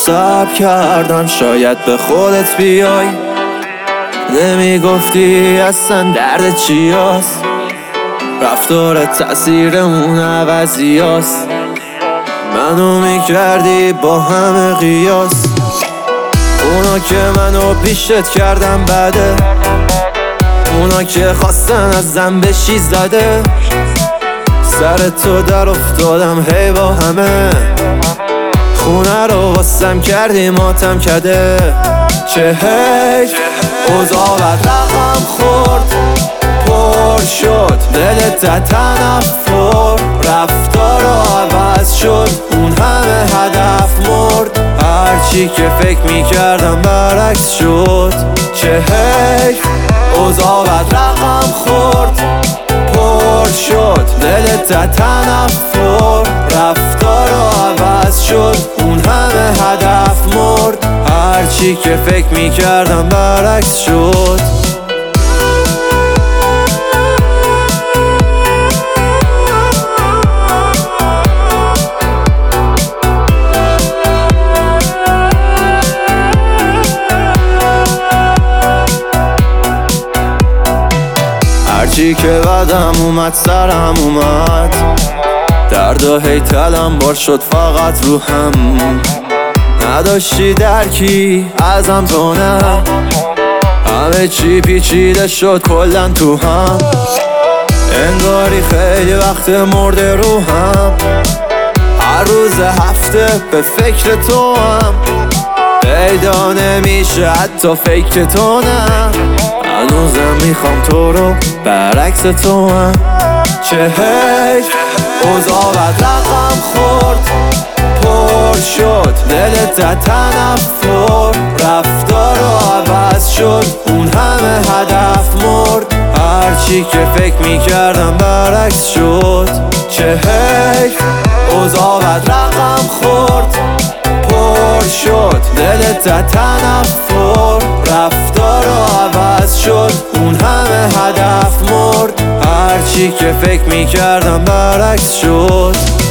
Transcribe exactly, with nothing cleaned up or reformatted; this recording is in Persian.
صبر کردم شاید به خودت بیای، نمیگفتی اصلا درد چی هست، رفتارت تأثیرمون عوضی هست، منو میکردی با همه قیاس. اونا که منو پیشت کردم بده، اونا که خواستن ازم بشی زده، سر تو در افتادم هی با همه، خونه رو واسم کردی ماتم کده. چه حیف اوضاع بد رقم خورد، پر شد دلت تنفر، رفتار رو عوض شد اون همه هدف مرد، هرچی که فکر میکردم برعکس شد. چه حیف اوضاع بد رقم خورد، پر شد دلت تنفر، رفتار رو عوض شد اون همه هدف مرد، هرچی که فکر میکردم برعکس شد. هرچی که بعدم اومد سرم اومد، درد و هی تلم بار شد فقط رو هم، نداشتی درکی ازم تو نه، همه چی پیچیده شد کلن تو هم، انگاری خیلی وقت مرده رو هم، هر روز هفته به فکر تو هم، پیدا نمیشه حتی فکر تو نه، هنوزم میخوام تو رو برعکس تو هم. چه حیف اوضاع بد رقم خورد، پر شد دلت تنفر، رفتار رو عوض شد اون همه هدف مرد، هرچی که فکر میکردم برعکس شد. چه حیف اوضاع بد رقم خورد، پر شد دلت تنفر، رفتار رو عوض شد اون همه هدف مرد، هرچی که فکر میکردم برعکس شد.